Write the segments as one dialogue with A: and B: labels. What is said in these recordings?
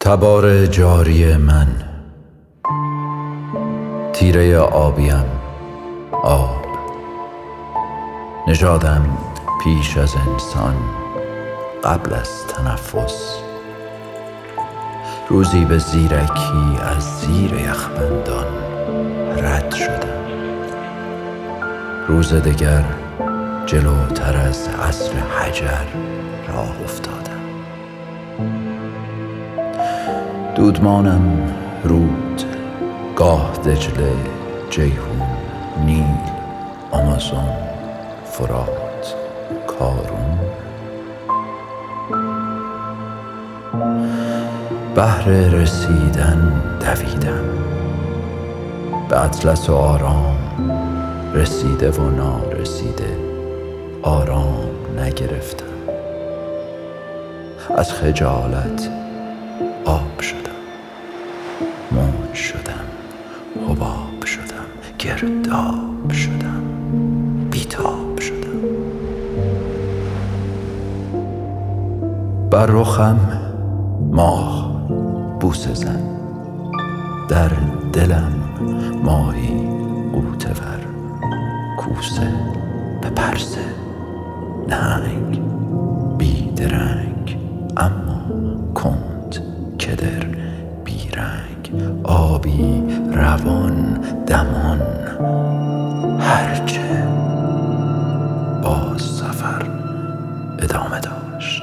A: تبار جاری من، تیره آبیم، آب نژادم پیش از انسان، قبل از تنفس. روزی به زیرکی از زیر یخبندان رد شدم، روز دگر جلوتر از عصر حجر راه افتادم. دودمانم رود، گاه دجله، جیهون، نیل، آمازون، فرات، کارون. بهر رسیدن دویدم، به اطلس و آرام رسیده و نارسیده آرام نگرفتم. از خجالت آب شدم، موج شدم، حباب شدم، گرداب شدم، بیتاب شدم. بر رخم ماه بوسه زن، در دلم ماهی غوطه ور، کوسه به پرسه، نهنگ بیدرنگ اما کند کدر، بیرنگ آبی روان دمان. هرچه باز سفر ادامه داشت.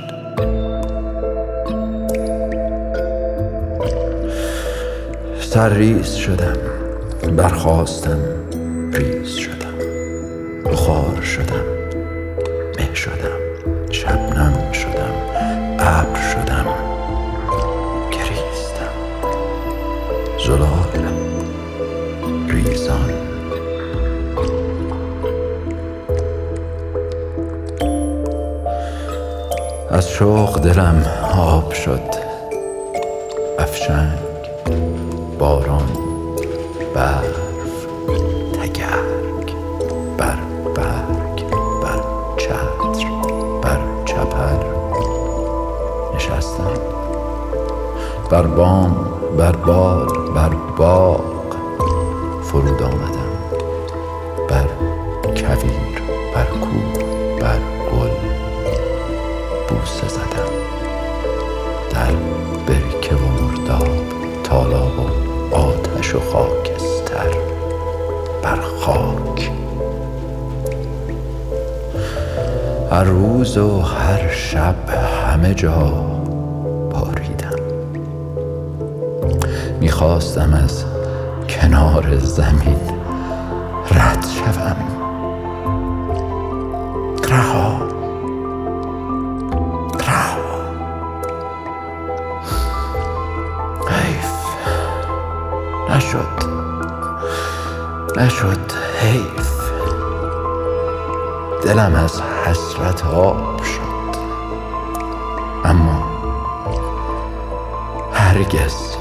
A: سرریز شدم، برخاستم، ریز شدم، بخار شدم، مه شدم، شبنم شدم، ابر شدم، گریستم، زلال ریزان. از شوق دلم آب شد، افشنگ، باران، برف، تگرگ، بر برگ، بر چتر، بر چپر نشستم. بر بام، بر بار، بر باغ فرود آمدم. بر کویر، بر کوه، بر گل بوسه زدم. در برکه و مرداب، تالاب و آتش و خاکستر، بر خاک. هر روز و هر شب همه جا باریدم. میخواستم از کنار زمین رد شوم. رها، رها. حیف، نشد، حیف. دلم از حسرت آب شد، اما هرگز